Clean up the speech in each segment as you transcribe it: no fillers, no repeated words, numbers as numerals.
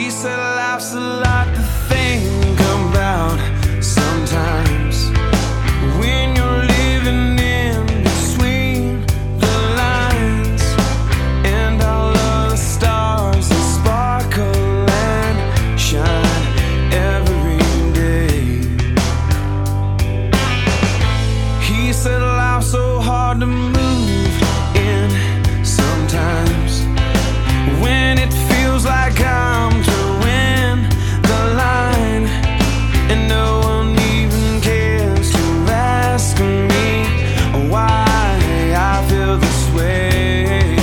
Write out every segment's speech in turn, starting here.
He said life's a lot to think about sometimes when you're living in between the lines, and all of the stars that sparkle and shine every day. He said life's so hard to move in sometimes when it feels like I'm towing the line, and no one even cares to ask me why I feel this way.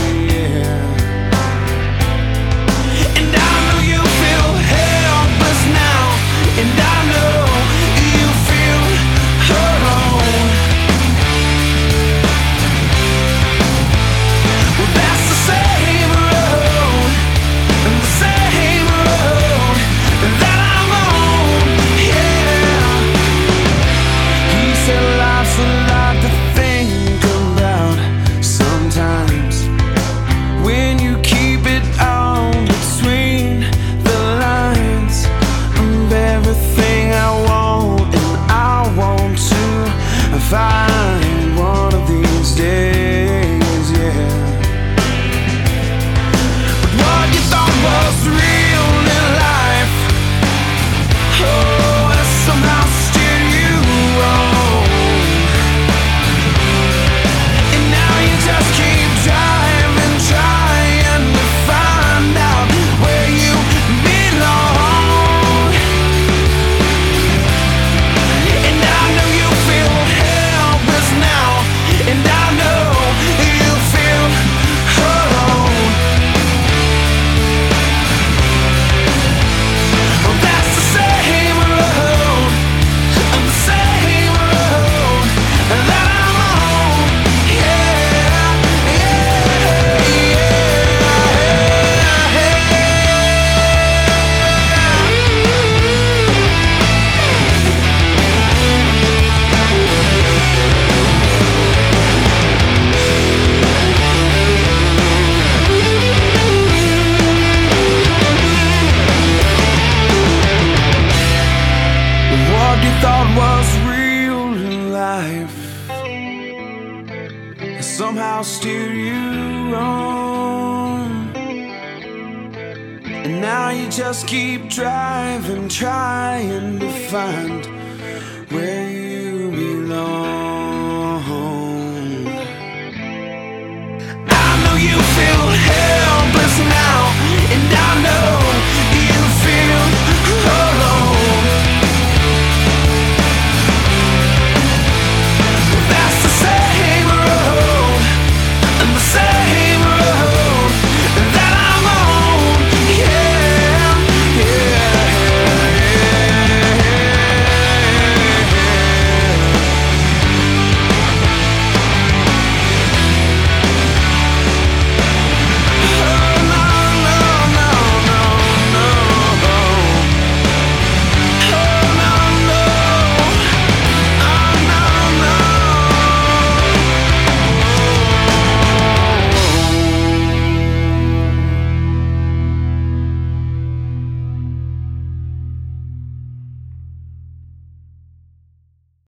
And I know you feel helpless now, and I know you feel alone. Well, that's the same road, the same road that I'm on, yeah. He said life's a lot to think about sometimes when you keep it all between the lines of everything I want and I want to find one of these days, yeah. But what you thought was real in life, oh, has somehow steered you wrong. And now you just keep driving, trying to find out where you belong. And I know you feel helpless now, and I know you feel alone. Well, that's the same road, the same road that I'm on, yeah, yeah, what you thought was real in life has somehow steered you wrong. And now you just keep driving, trying to find where